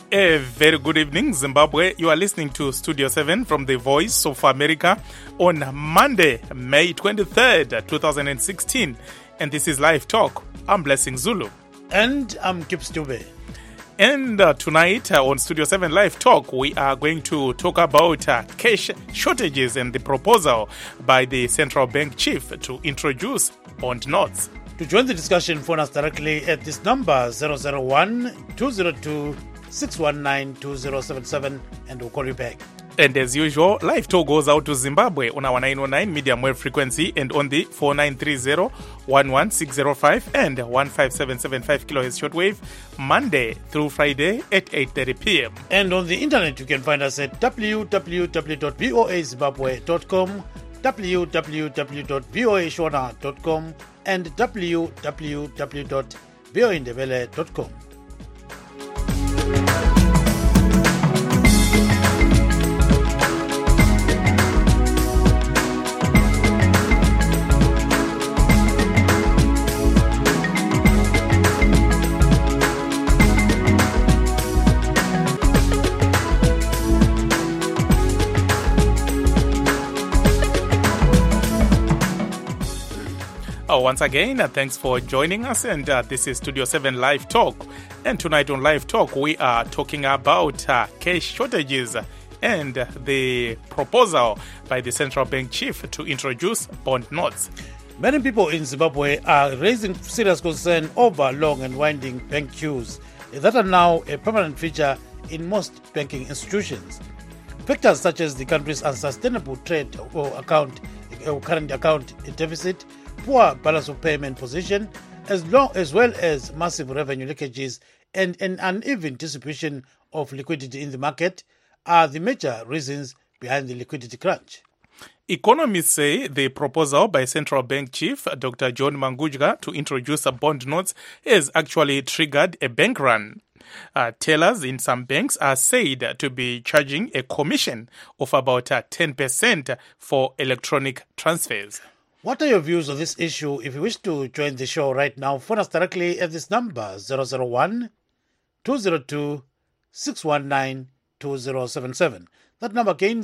A very good evening, Zimbabwe. You are listening to Studio 7 from the Voice of America on Monday, May 23rd, 2016. And this is Live Talk. I'm Blessing Zulu. And I'm Kip Stube. And tonight on Studio 7 Live Talk, we are going to talk about cash shortages and the proposal by the central bank chief to introduce bond notes. To join the discussion, phone us directly at this number 001-202-619-2077 and we'll call you back. And as usual, Live Talk goes out to Zimbabwe on our 909 medium wave frequency and on the 4930, 11605 and 15775 kilohertz shortwave, Monday through Friday at 8:30 p.m. And on the internet, you can find us at www.voazimbabwe.com, www.voashona.com and www.voindebele.com. Once again, thanks for joining us, and this is Studio 7 Live Talk. And tonight on Live Talk, we are talking about cash shortages and the proposal by the central bank chief to introduce bond notes. Many people in Zimbabwe are raising serious concern over long and winding bank queues that are now a permanent feature in most banking institutions. Factors such as the country's unsustainable trade or current account deficit, poor balance of payment position, as well as massive revenue leakages and an uneven distribution of liquidity in the market are the major reasons behind the liquidity crunch. Economists say the proposal by central bank chief Dr. John Mangudya to introduce bond notes has actually triggered a bank run. Tellers in some banks are said to be charging a commission of about 10% for electronic transfers. What are your views on this issue? If you wish to join the show right now, phone us directly at this number 001-202-619-2077. That number again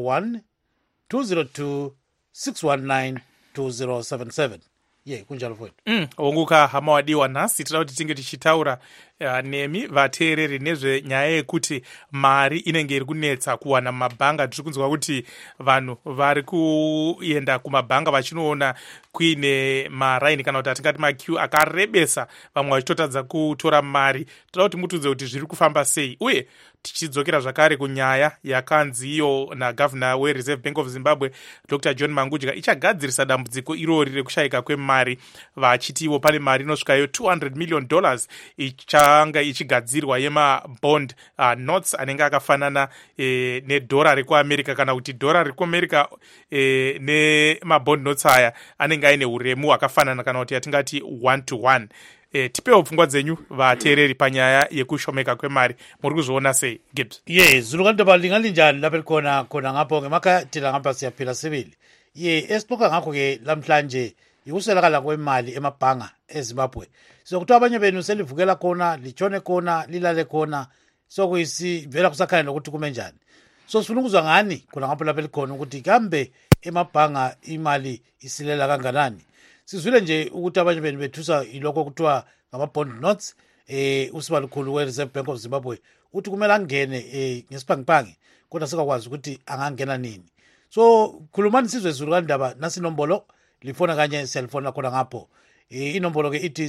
001-202-619-2077. Kunjalo futhi. Onguka hama wadiwa nasi tinoda kuti tinge tichitaura nemi vateereri nezvenyaya yekuti mari inenge iri kunetsa kuwana mumabhanga. Tiri kunzwa kuti vanhu vari kuenda kumabhanga vachinoona kuine maraini kana kuti atingati maqueue akarebesa, vamwe vachitotadza kutora mari. Toda kuti mutudze kuti zviri kufamba sei, uye tichidzokera zvakare kunyaya yakanzi iyo nagavhuna weReserve Bank of Zimbabwe Dr. John Mangudya ichagadzirisa dambudziko irori rekushayika kwemari, vachitiwo pane mari inosvikayo $200 million ichanga ichigadzirwa yemabond notes anenge akafanana nedhora rekuamerica kana kuti dhora rekuamerica nemabond notes aya anenge aine uremu hwakafanana kana kuti yatingati 1-to-1. Tipewo pfungwa dzenyu vateereri panyaya yekushomeka kwemari. Muri kuzviona sei, Gibbs? Zulukandoba lingalinjani lapha khona ngapho ngemakhathela ngapha siyaphila sibili. Esixoxa ngakho ke lamhlanje yikuswelakala kwemali emabhanga eZimbabwe. Kuthiwa abanye benu selivukela khona, litshone khona, lilale khona, sokuyisivela kusakhanya nokuthi kume njani. Sifuna ukuzwa ngani khona ngapho lapha likhona ukuthi kambe emabhanga imali isilela kanganani. Sizwile nje ukuthi abanye benu bethusa ilokho kuthiwa ngama-bond notes. Usibalukhulu we-Reserve Bank of Zimbabwe uthi kumele angene ngesiphangipangi, kodwa sikakwazi ukuthi angangena nini. So khulumani sizwe Zululandaba, nasi inombolo lifona kanye cellphone khona ngapho. Inombolo ke ithi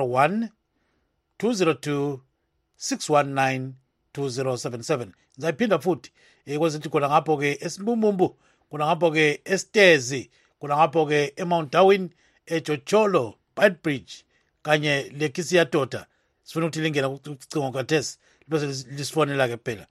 001-202-619-2077. Ngizayiphinda futhi kwezithi khona ngapho ke eSimbumbu, khona ngapho ke eStezi, khona ngapho ke eMount Darwin, eJocholo, Beitbridge kanye leKisiatoda. Sifuna ukuthi lingena kucingo kathesi bese lisifonela ke phela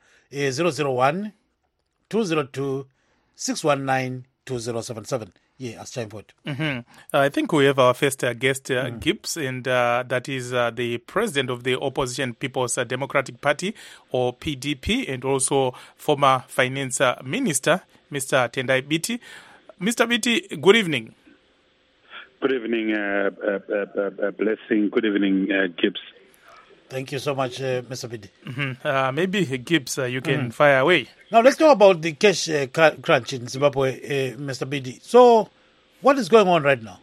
001-202-619-2077. Aschaim for I think we have our first guest, Gibbs, and that is the president of the Opposition People's Democratic Party, or PDP, and also former finance minister, Mr. Tendai Biti. Mr. Biti, good evening. Good evening, Blessing. Good evening, Gibbs. Thank you so much, Mr. Bidi. Maybe Gibbs, you can fire away. Now, let's talk about the cash crunch in Zimbabwe, Mr. Bidi. So, what is going on right now?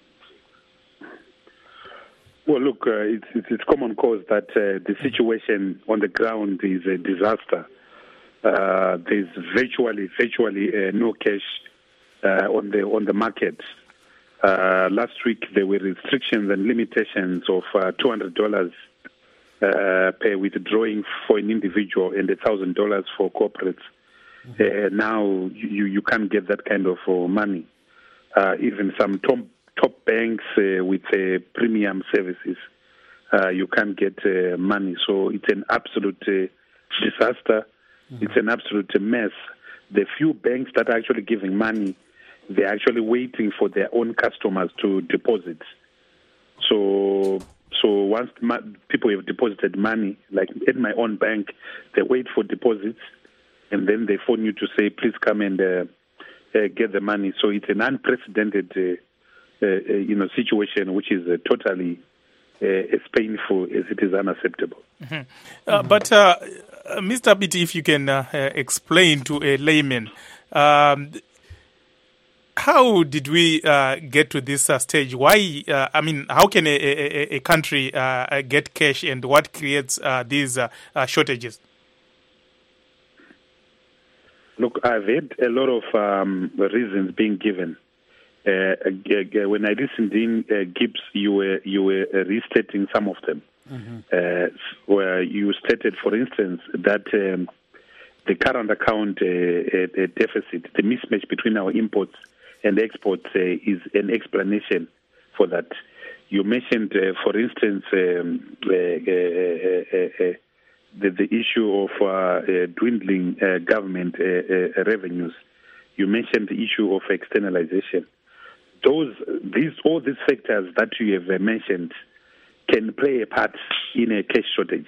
Well, look, it's common cause that the situation on the ground is a disaster. There's virtually no cash on the market. Last week there were restrictions and limitations of $200 per withdrawing for an individual and $1,000 for corporates. Now you can't get that kind of money. Even some top banks with premium services, you can't get money. So it's an absolute disaster. It's an absolute mess. The few banks that are actually giving money, they're actually waiting for their own customers to deposit. So once people have deposited money, like at my own bank, they wait for deposits, and then they phone you to say, please come and get the money. So it's an unprecedented situation, which is totally as painful as it is unacceptable. But Mr. Bidi, if you can explain to a layman, how did we get to this stage? Why? How can a country get cash, and what creates these shortages? Look, I've heard a lot of reasons being given. When I listened in, Gibbs, you were restating some of them. Where you stated, for instance, that the current account deficit, the mismatch between our imports and exports, is an explanation for that. You mentioned, for instance, the issue of dwindling government revenues. You mentioned the issue of externalization. All these factors that you have mentioned can play a part in a cash shortage,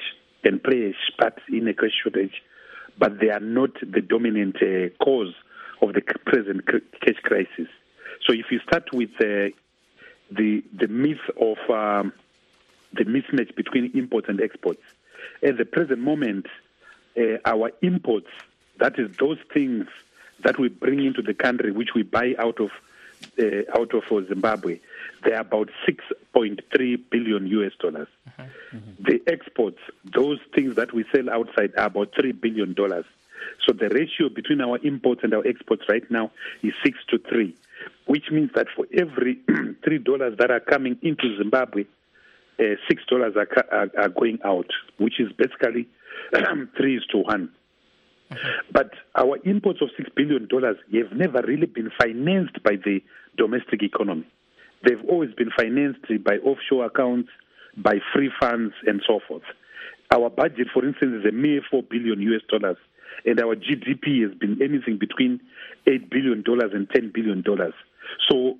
but they are not the dominant cause of the present cash crisis. So if you start with the myth of the mismatch between imports and exports, at the present moment, our imports, that is those things that we bring into the country, which we buy out of Zimbabwe, they are about $6.3 billion US. The exports, those things that we sell outside, are about $3 billion. So the ratio between our imports and our exports right now is 6 to 3, which means that for every $3 that are coming into Zimbabwe, $6 are going out, which is basically 3:1. But our imports of $6 billion have never really been financed by the domestic economy. They've always been financed by offshore accounts, by free funds, and so forth. Our budget, for instance, is a mere $4 billion US, and our GDP has been anything between $8 billion and $10 billion. So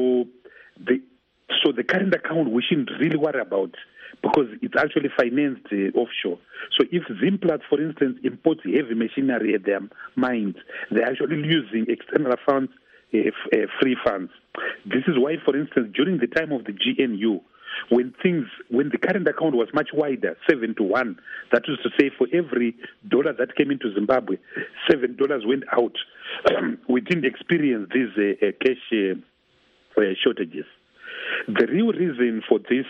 the current account we shouldn't really worry about, because it's actually financed offshore. So if Zimplats, for instance, imports heavy machinery at their mines, they're actually using external funds, free funds. This is why, for instance, during the time of the GNU, when the current account was much wider, 7-1, that is to say, for every dollar that came into Zimbabwe, $7 went out. We didn't experience these cash shortages. The real reason for this,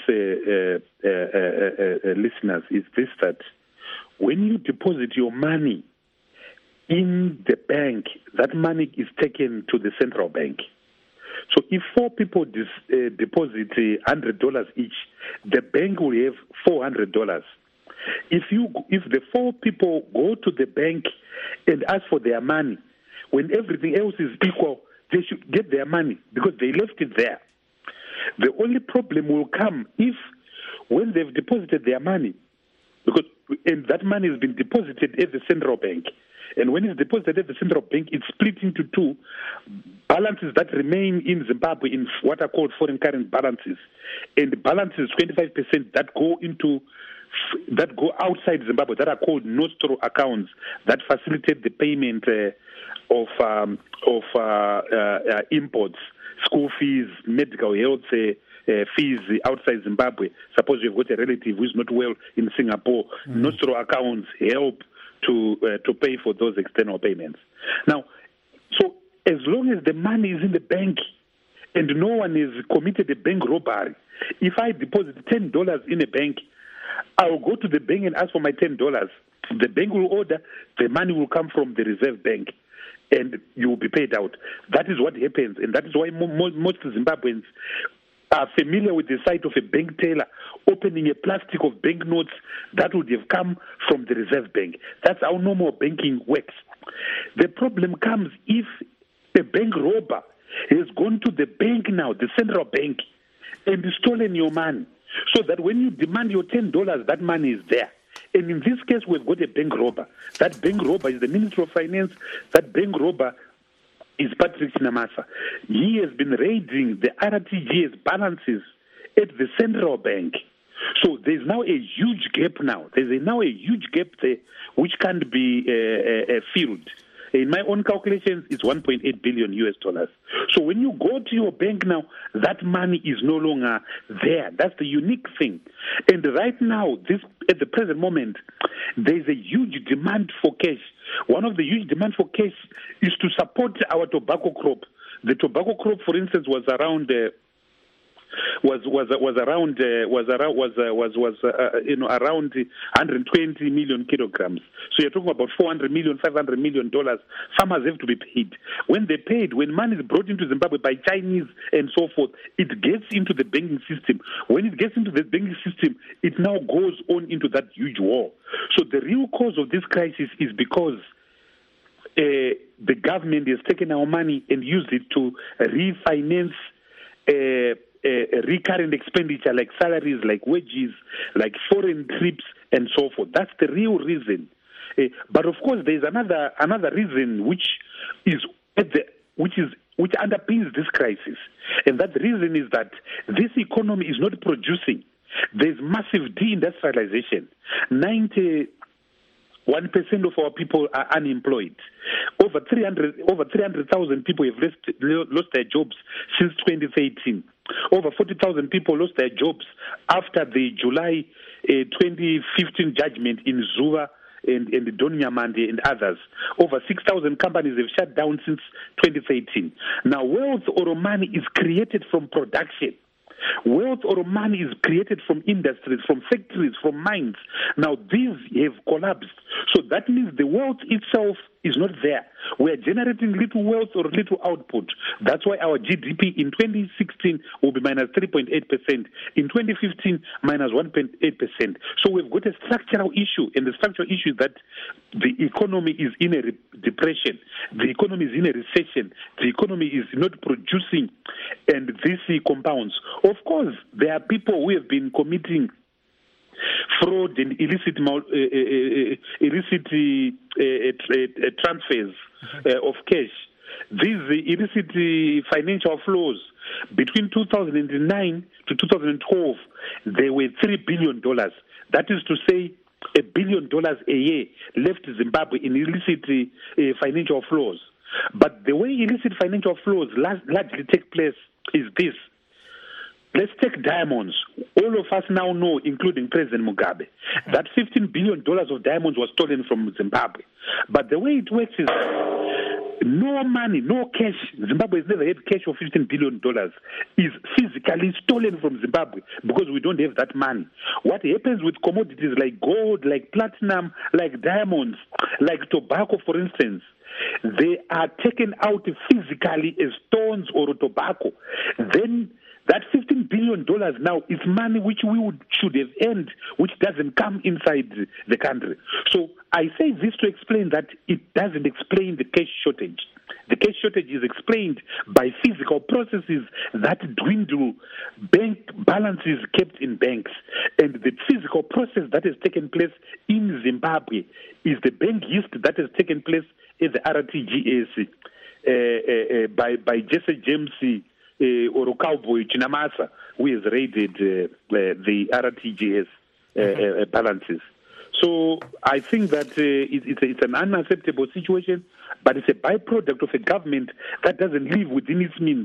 listeners, is this: that when you deposit your money in the bank, that money is taken to the central bank. So if 4 people deposit $100 each, the bank will have $400. If the 4 people go to the bank and ask for their money, when everything else is equal, they should get their money because they left it there. The only problem will come if, when they've deposited their money, and that money has been deposited at the central bank, and when it's deposited at the central bank, it's split into 2 balances that remain in Zimbabwe in what are called foreign current balances, and balances 25% that go outside Zimbabwe, that are called nostro accounts, that facilitate the payment of imports, school fees, medical health fees outside Zimbabwe. Suppose you've got a relative who is not well in Singapore, Nostro accounts help to pay for those external payments. Now, so as long as the money is in the bank and no one has committed a bank robbery, if I deposit $10 in a bank, I'll go to the bank and ask for my $10. The bank will order, the money will come from the Reserve Bank, and you will be paid out. That is what happens, and that is why most Zimbabweans are familiar with the sight of a bank teller opening a plastic of banknotes that would have come from the Reserve Bank. That's how normal banking works. The problem comes if a bank robber has gone to the bank now, the central bank, and stolen your money, so that when you demand your $10, that money is there. And in this case, we've got a bank robber. That bank robber is the Minister of Finance. That bank robber is Patrick Chinamasa. He has been raiding the RTGS balances at the central bank. So there's now a huge gap now. There's now a huge gap there which can't be filled. In my own calculations, it's $1.8 billion US. So when you go to your bank now, that money is no longer there. That's the unique thing. And right now, at the present moment, there's a huge demand for cash. One of the huge demands for cash is to support our tobacco crop. The tobacco crop, for instance, was around around 120 million kilograms. So you're talking about $400 million, $500 million. Farmers have to be paid. When they're paid, when money is brought into Zimbabwe by Chinese and so forth, it gets into the banking system. When it gets into the banking system, it now goes on into that huge war. So the real cause of this crisis is because the government has taken our money and used it to refinance recurrent expenditure like salaries, like wages, like foreign trips, and so forth. That's the real reason. But of course, there's another reason which underpins this crisis, and that reason is that this economy is not producing. There's massive deindustrialization. 91% of our people are unemployed. Over 300,000 people have lost their jobs since 2013. Over 40,000 people lost their jobs after the July 2015 judgment in Zuwa and Donyamande and others. Over 6,000 companies have shut down since 2013. Now, wealth or money is created from production. Wealth or money is created from industries, from factories, from mines. Now, these have collapsed. So that means the wealth itself is not there. We're generating little wealth or little output. That's why our GDP in 2016 will be minus 3.8%. In 2015, minus 1.8%. So we've got a structural issue, and the structural issue is that the economy is in a depression. The economy is in a recession. The economy is not producing, and this compounds. Of course, there are people who have been committing fraud and illicit transfers of cash. These illicit financial flows between 2009 to 2012, they were $3 billion. That is to say, $1 billion a year left Zimbabwe in illicit financial flows. But the way illicit financial flows largely take place is this. Let's take diamonds. All of us now know, including President Mugabe, that $15 billion of diamonds was stolen from Zimbabwe. But the way it works is no money, no cash. Zimbabwe has never had cash of $15 billion. Is physically stolen from Zimbabwe because we don't have that money. What happens with commodities like gold, like platinum, like diamonds, like tobacco, for instance, they are taken out physically as stones or tobacco. Then that $15 billion now is money which should have earned, which doesn't come inside the country. So I say this to explain that it doesn't explain the cash shortage. The cash shortage is explained by physical processes that dwindle bank balances kept in banks. And the physical process that has taken place in Zimbabwe is the bank yield that has taken place at the RTGS by Jesse James or Cowboy Chinamasa, who has raided the RTGS balances. So I think that it's an unacceptable situation, but it's a byproduct of a government that doesn't live within its means.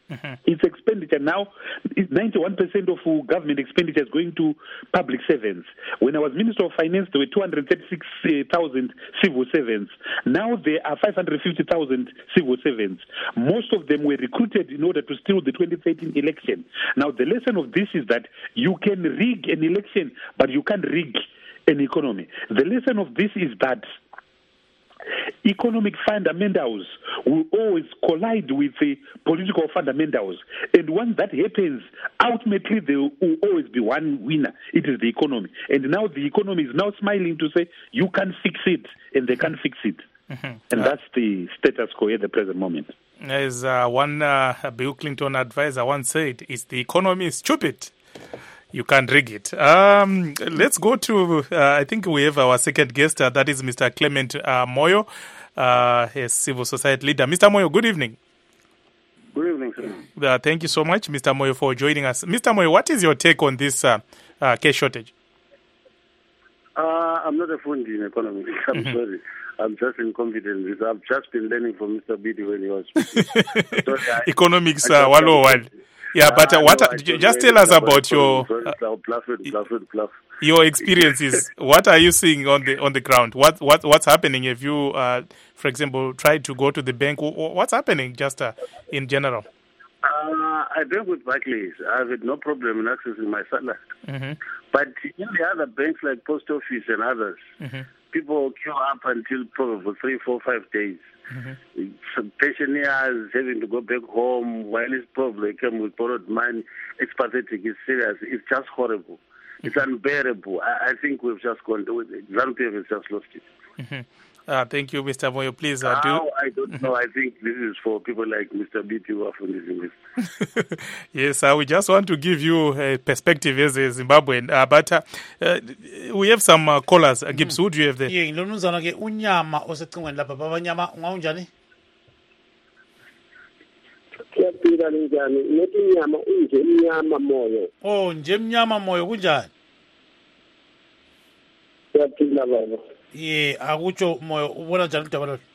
Its expenditure now, 91% of government expenditure is going to public servants. When I was Minister of Finance, there were 236,000 civil servants. Now there are 550,000 civil servants. Most of them were recruited in order to steal the 2013 election. Now the lesson of this is that you can rig an election, but you can't rig an economy. The lesson of this is that economic fundamentals will always collide with the political fundamentals. And once that happens, ultimately there will always be one winner. It is the economy. And now the economy is now smiling to say, you can fix it, and they can't fix it. And that's the status quo at the present moment. As one Bill Clinton advisor once said, is the economy stupid? You can't rig it. Let's go to, I think we have our second guest, that is Mr. Clement Moyo, a civil society leader. Mr. Moyo, good evening. Good evening, sir. Thank you so much, Mr. Moyo, for joining us. Mr. Moyo, what is your take on this cash shortage? I'm not a fund in economics. I'm sorry. I'm just incompetent. I've just been learning from Mr. Bidi when he was speaking. So, Economics 101. Yeah, but just tell us about your experiences. What are you seeing on the ground? What's happening? Have you, for example, tried to go to the bank? What's happening just in general? I bank with Barclays. I have no problem in accessing my salary. But in the other banks like Post Office and others, people queue up until probably 3, 4, 5 days. Some pensioners having to go back home while it's probably come with borrowed money. It's pathetic. It's serious. It's just horrible. It's unbearable. I think we've just gone to it. ZANU-PF has just lost it. Thank you, Mr. Moyo. Please I don't know. I think this is for people like Mr. BT who are funding this. Yes, we just want to give you a perspective as a Zimbabwean. But we have some callers. Gibbs, who do you have there? Yeah, ngilonuzana ke unyama osecingweni lapha baba nyama ungaunjani? Siyaphila njani? Nethi inyama unje inyama moyo. Oh, nje mnyama moyo kunjani? Siyaphila baba. Yeah, akutsho moyo ubona njani udaba lolu?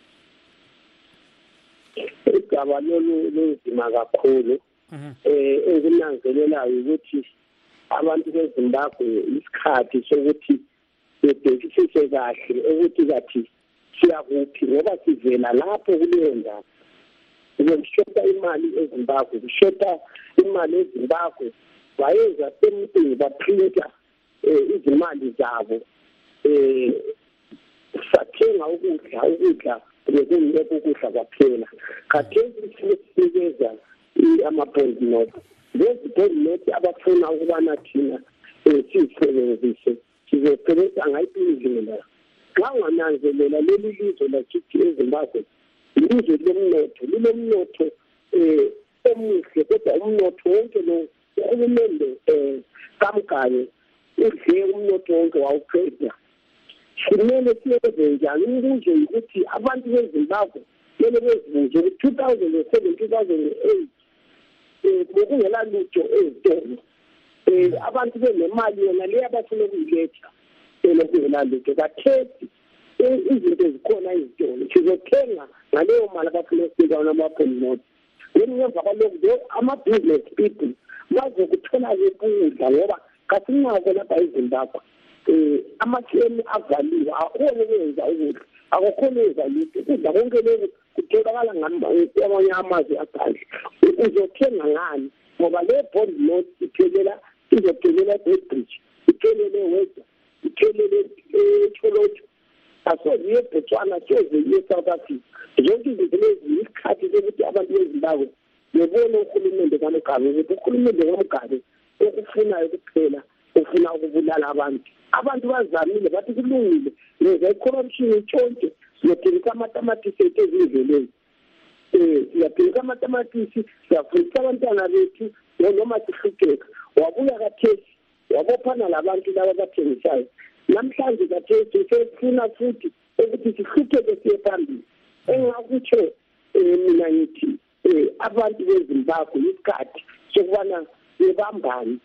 Igaba lolu lunzima kakhulu. Enginanzelelayo ukuthi abantu beZimbabwe isikhathi sokuthi bebhekisise kahle ukuthi kathi siyakuphi ngoba sivela lapho kuleyo ndawo. Kushota imali eZimbabwe, kushota imali eZimbabwe. Bayenza semthing baprinta izimali zabo. Sathenga ukudla bekungekho ukudla kwaphela. Khathesi sinikeza ama-bond note. Lezi bond note abafuna ukubana thina siyisebenzise sizosebenzisa ngayiphi indlela. Xa ungananzelela leli lizwe lakithi eZimbabwe ilizwe linomnotho omuhle kodwa umnotho wonke lo uhulumende kamkanye udle umnotho wonke wawuqeda. Kumele siyenze njani ukuze ukuthi abantu beZimbabwe kumele bezibuze ukuthi 2007 2008 bekungela lutho ezitolo. Abantu benemali yona le abafuna ukuyiletha bekungela lutho. Kathesi izinto ezikhona ezitolo sizothenga ngaleyo mali abafuna ukufika nama-bond. Ngemva kwalokho ama-business people bazokuthola ukudla ngoba kasinako lapha eZimbabwe. Amatheni avaliwe akhona ukwenza ukudla akukhona ukwenza lutho ukudla konke lokhu kutholakala ngamanye amazwe aphandle. Uzothenga ngani ngoba le bond note izophelela eBridge, iphelele eWestern, iphelele eTsholotsho, asoze eBotswana, asoze eSouth Africa. Zonke izinto lezi isikhathi sokuthi abantu beZimbabwe bebone uhulumende kaMugabe ukuthi uhulumende kaMugabe okufunayo kuphela ufuna ukubulala abantu bazamile bathi kulungile leza icorruption itshontshe siyadinga amatamatisi ethu ezindleleni siyadinga amatamatisi siyafundisa abantwana bethu noma sihlukeka wabuya kathesi wabophana labantu laba bathengisayo namhlanje kathesi sefuna futhi ukuthi sihlukeke siye phambili engakutsho mina ngithi abantu beZimbabwe isikhathi sokubana bebambane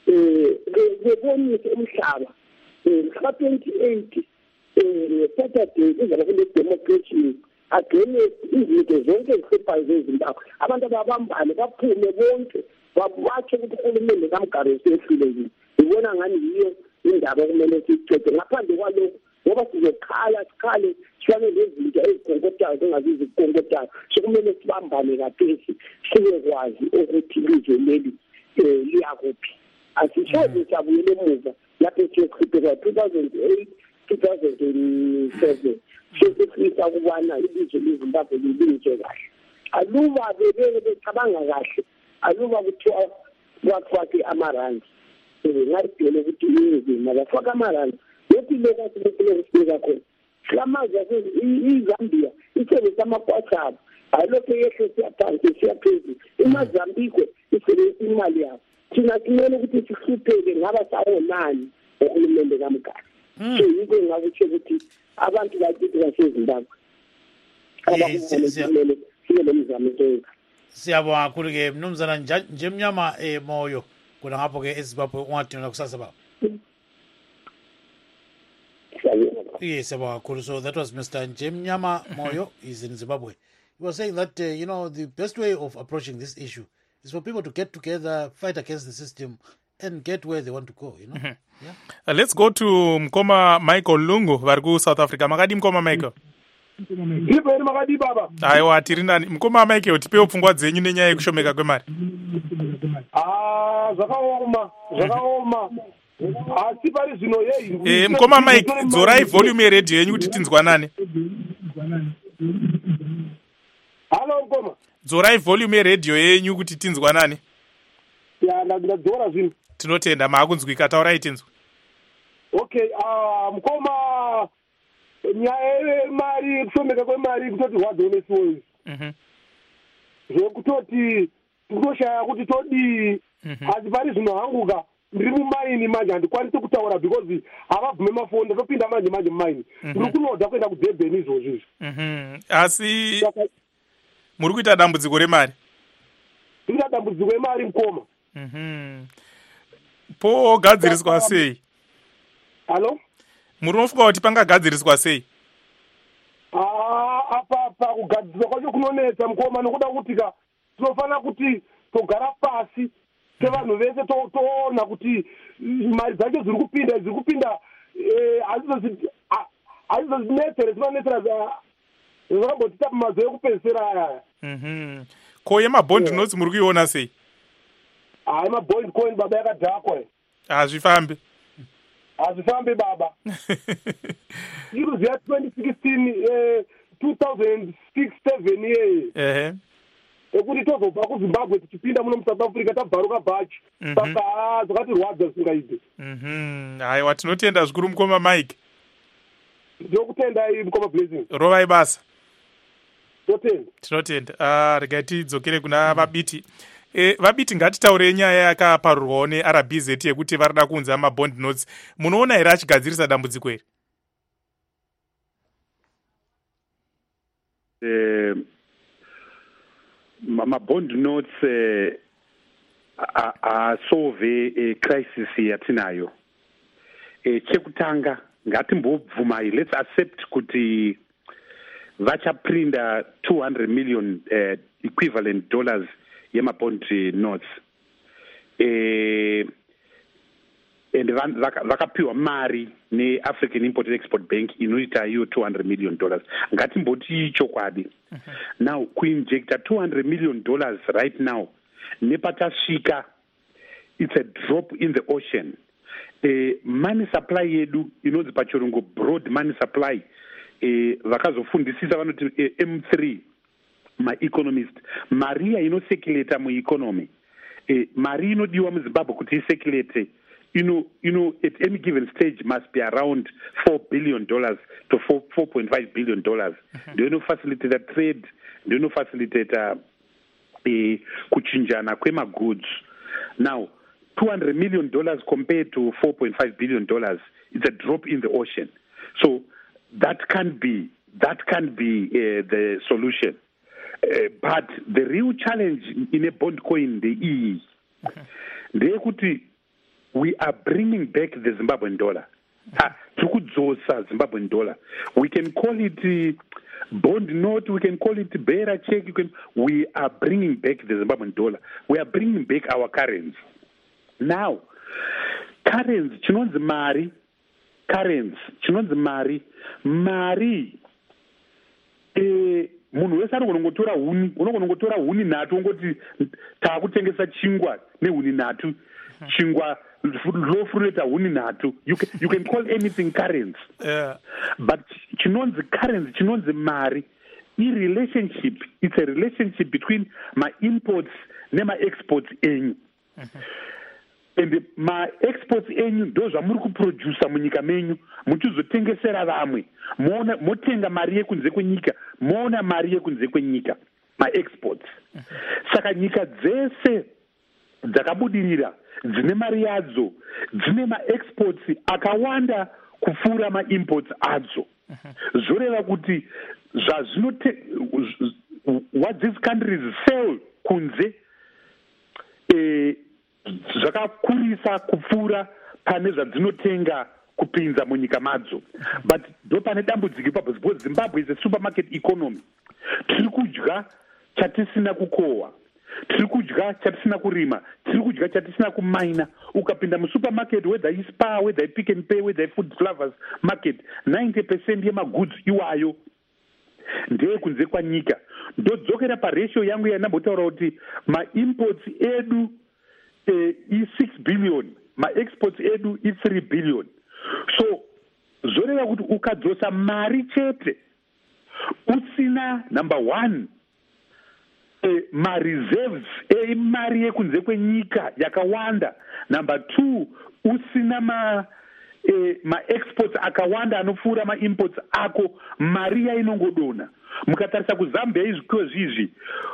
bebonise umhlaba ka-28 Saturday kuzabe kule demonstration agcine izinto zonke ezihluphayo zezimbabwe abantu ababambane baphume bonke batsho ukuthi uhulumende kaMgari usehlulekile ngibona ngani yiyo indaba okumele siyicede ngaphandle kwalokho ngoba sizokhala sikhale sifane lezinto ezikonkotayo zingazizikonkotayo sokumele sibambane kaphesi sibekwazi ukuthi ilizwe leli liyakuphi asisoze sabuyele emuva lapho siyechitheka 2008 2007 sesifisa ukubana ilizwe leZimbabwe lilungiswe kahle aluba becabanga kahle aluba kuthiwa bafake amarandi ngayidele ukuthi inzima bafake amarandi yethi lokho sibeka khona silamazi iZambia isebenzisa amakwatshabo ayilokho yehle siyaphansi siyaphezulu iMozambique isebenzisa imali yabo thina kumele ukuthi sihlupheke ngaba sawonani uhulumende kaMgari so yiko ngakutsho ukuthi abantu bakithi baseZimbabwe abakumele sibele mzamo nto siyabonga kakhulu ke mnumzana nje mnyama moyo kuna ngapho ke eZimbabwe ungadinga kusasa baba. Yes, kakhulu. So that was Mr. Njemnyama Moyo. He's in Zimbabwe. He was saying that the best way of approaching this issue is for people to get together, fight against the system, and get where they want to go. Yeah. Let's go to Mkoma Michael Lungu vari kuSouth Africa. Makadi Mkoma Michael. Ndipeni makadi baba. Aiwa tiri nani. Mkoma Michael tipewo pfungwa dzenyu nenyaya yekushomeka kwemari. Zvakaoma. Asi pari zvino yei. Mkoma Mike, dzorai volume yeredhiyo yenyu kuti tinzwanane. Halo Mkoma. Dzorai volume yeredhiyo yenyu kuti tinzwanane. Ya ndadzora zvino. Tinotenda maakunzwika, taurai tinzwa. Okay, Mkoma nyaya yemari kushomeka kwemari kutoti hwadhonesiwo. Zvekutoti tinoshaya kuti todii asi pari zvinohanguka ndiri mumaini manje handikwanisi kutaura because havabvume mafoni ndotopinda manje mumaini ndiri kunoda kuenda kuDurban izvozvo asi muri kuita dambudziko remari ndikuita dambudziko remari Mkoma pogadziriswa sei halo muri unofunga kuti pangagadziriswa sei apa kugadziriswa kwacho kunonetsa Mkoma nokuda kutika tinofanira kuti togara pasi sevanhu vese toona kuti mari dzacho ziri kupinda hazvizozinetsere zvinonetsera zvakambotita mumazuva ekupedzisira aya ko yemabond notes muri kuiona sei hai mabond coin baba yakadhakwa hazvifambi baba iruziya 2016 2006-7 yeye ekuti tozobva kuZimbabwe tichipinda muno muSouth Africa tabvaruka bhachi saka zvakatirwadza zvisingaite haiwa tinotenda zvikuru Mkoma Mike ndokutendai Mkoma Blessing rovai basa tinotenda regai tidzokere kuna vabiti vabiti ngatitaure nyaya yakaparurwawo neRBZ yekuti varida kuunza mabond notes munoona here achigadzirisa dambudziko iri mabond notes asolve crisis yatinayo chekutanga ngatimbobvumai let's accept kuti vachaprinda 200 million equivalent dollars yemabond notes and vakapiwa mari neAfrican Import and Export Bank inoita iyo $200 million ngatimboti chokwadi now kuinjecta $200 million right now nepatasvika it's a drop in the ocean money supply yedu inonzi pachirungu broad money supply vakazofundisisa vanoti M3 maeconomist mari inosekuleta mueconomy mari inodiwa muZimbabwe kuti isekulete at any given stage must be around $4 billion to $4.5 billion. Do you know facilitate trade? Do you know facilitate kuchinjana kwema goods? Now, $200 million compared to $4.5 billion, it's a drop in the ocean. So that can be the solution. But the real challenge in a bond coin, we are bringing back the Zimbabwean dollar. tiri kudzosa Zimbabwean dollar. We can call it bond note, we can call it bearer check, we are bringing back the Zimbabwean dollar. We are bringing back our currency. Now, currency, chinonzi mari, mari, munhu wese anogonongotora huni, unogonongotora huni nhatu ungoti taakutengesa chingwa nehuni nhatu, chingwa lofureta huni nhatu. You can call anything currency. But chinonzi currency, chinonzi mari, relationship, it's a relationship between my imports nema exports enyu. And my exports enyu ndo zvamuri kuproducer munyika menyu muchizotengesera vamwe, motenga mari yekunze kwenyika, moona mari yekunze kwenyika, my exports. Saka nyika dzese dzakabudirira dzine mari yadzo dzine ma-exports akawanda kupfuura ma-imports adzo. Zvoreva kuti what these countries sell kunze zvakakurisa kupfuura pane zvadzinotenga kupinza munyika madzo. But ndo pane dambudziko ipapo, because Zimbabwe is a supermarket economy. Tiri kudya chatisina kukohwa, tiri kudya chatisina kurima, tiri kudya chatisina kumaina. Ukapinda musupermarket, whether iSpar, whether Pick and Pay, whether Food Lovers Market, 90% yemagoods iwayo ndeye kunze kwanyika. Ndodzokera paratio yangu yanambotaura kuti ma-imports edu i6 billion, ma-exports edu i3 billion. So zvoreva kuti ukadzosa mari chete usina, number one, ma-reserves emari yekunze kwenyika yakawanda. Number two, usina ma-exports akawanda anopfuura ma-imports ako, mari yainongodona. Mukatarisa kuZambia izviko zvizvi,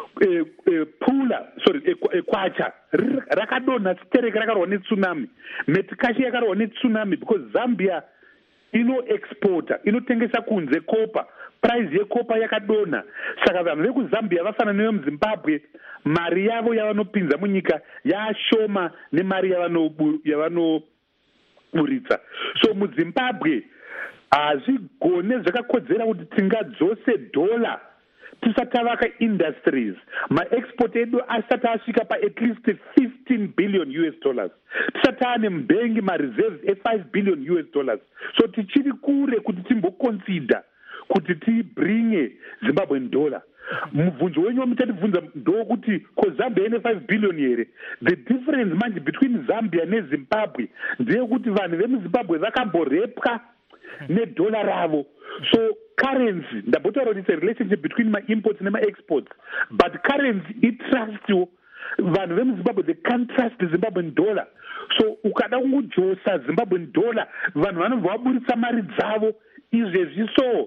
kwacha rakadonha, Sterek rakarwa netsunami, Metcash yakarwa netsunami, because Zambia inoexporta, inotengesa kunze kopa, price yekopa yakadonha. Saka vanhu vekuzambia vafana nevemuzimbabwe, mari yavo yavanopinza munyika yashoma nemari yavanoburitsa. So muzimbabwe hazvigone zvakakodzera kuti tingadzose dhola tisati tavaka industries. Ma-export edu asati asvika pa-at least 15 billion US dollars. Tisati ane mbengi ma-reserves e5 billion US dollars. So tichiri kure kuti timboconsider kuti tibringe Zimbabwean dollar. Mubvunzo wenyu wamutatibvunza ndokuti ko Zambia ine 5 billion here. The difference manje between Zambia neZimbabwe ndeyekuti vanhu vemuZimbabwe vakamborepwa nedollar ravo. So currency, ndabotaura kuti it's a relationship between my imports and my exports. But currency, it trusts you. Vanhu vemuZimbabwe, they can't trust the Zimbabwean dollar. So ukada kungojosa Zimbabwean dollar, vanhu vanobva vaburitsa mari dzavo izvezvi. So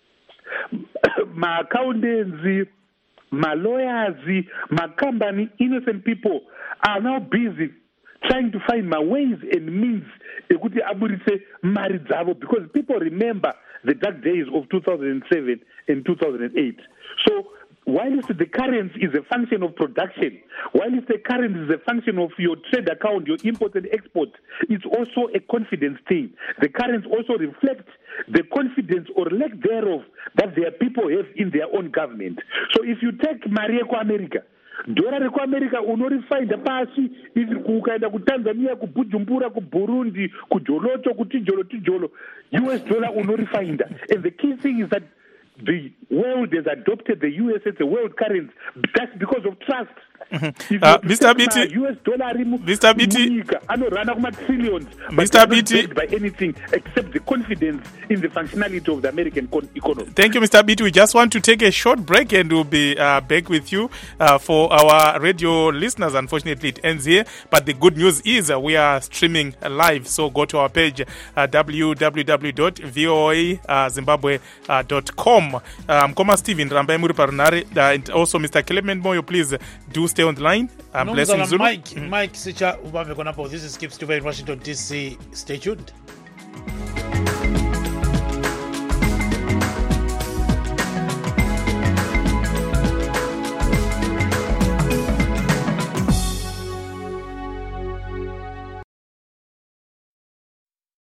ma-accountants, ma-lawyers, ma-company, innocent people are now busy trying to find my ways and means ekuti aburitse mari dzavo, because people remember the dark days of 2007 and 2008. So while the currency is a function of production, while the currency is a function of your trade account, your imports and exports, it's also a confidence thing. The currency also reflects the confidence or lack thereof that their people have in their own government. So if you take Maria America, dora rekuamerica unorifainda pasi ukaenda kutanzania, kubujumbura, kuburundi, kujoloto, kutijolo US dollar unorifainda. And the key thing is that the world has adopted the US as a world currency. That's because of trust. Mr. Biti, US dollar Mr. Biti, Mr. Biti, by anything except the confidence in the functionality of the American economy. Thank you, Mr. Biti. We just want to take a short break and we'll be back with you. For our radio listeners, unfortunately it ends here, but the good news is we are streaming live, so go to our page www.voazimbabwe.com. Mkoma Steven Rambai muri parunare, and also Mr. Clement Moyo, please do stay on the line. I'm Blessing Zulu. Mike Sicha, this is Skip Stuber in Washington DC. Stay tuned.